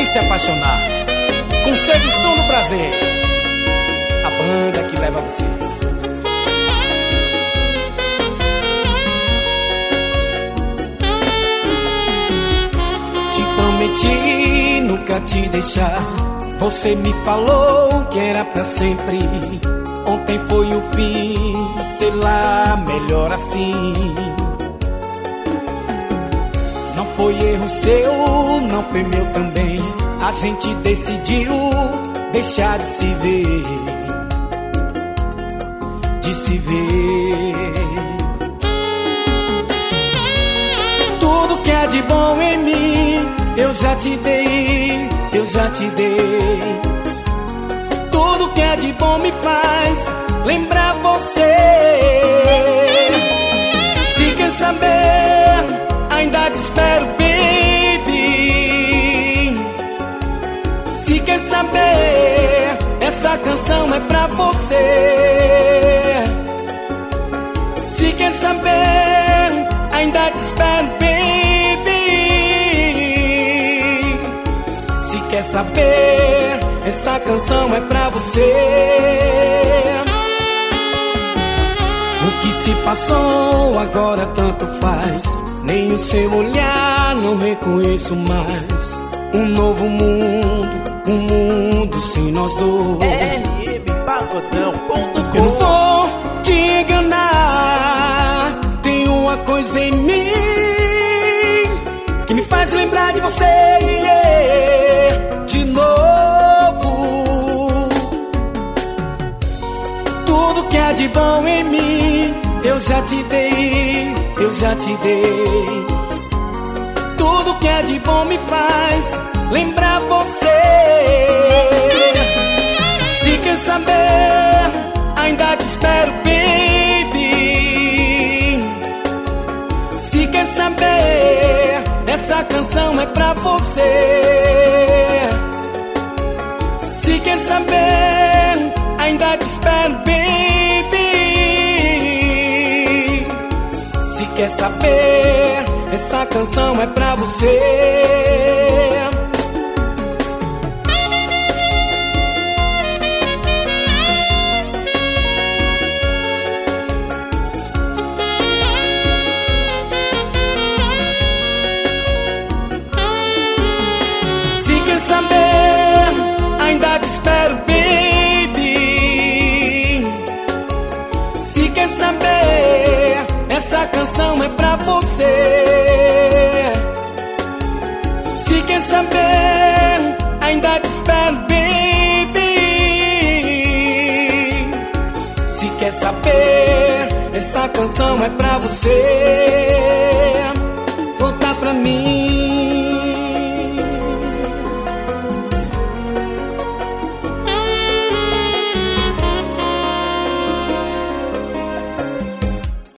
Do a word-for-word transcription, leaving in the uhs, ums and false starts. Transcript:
se apaixonar com sedução do prazer. A banda que leva vocês. Te prometi nunca te deixar. Você me falou que era pra sempre. Ontem foi o fim, sei lá, melhor assim. Não foi erro seu, não foi meu também. A gente decidiu deixar de se ver, de se ver. Tudo que é de bom em mim eu já te dei, eu já te dei. Tudo que é de bom me faz lembrar você. Se quer saber, ainda te espero, baby. Se quer saber, essa canção é pra você. Se quer saber, ainda te espero, baby. Se quer saber, essa canção é pra você. O que se passou agora tanto faz. Nem o seu olhar não reconheço mais. Um novo mundo, um mundo sem nós dois. R M Pagodão ponto com. Eu não vou te enganar. Tem uma coisa em mim que me faz lembrar de você, yeah, de novo. Tudo que é de bom em mim eu já te dei, eu já te dei. Tudo que é de bom me faz lembrar você. Se quer saber, ainda te espero, baby. Se quer saber, essa canção é pra você. Se quer saber, ainda te espero, baby. Se quer saber, essa canção é pra você. Se quer saber, ainda te espero, baby. Se quer saber, essa canção é pra você. Se quer saber, ainda te espero, baby. Se quer saber, essa canção é pra você.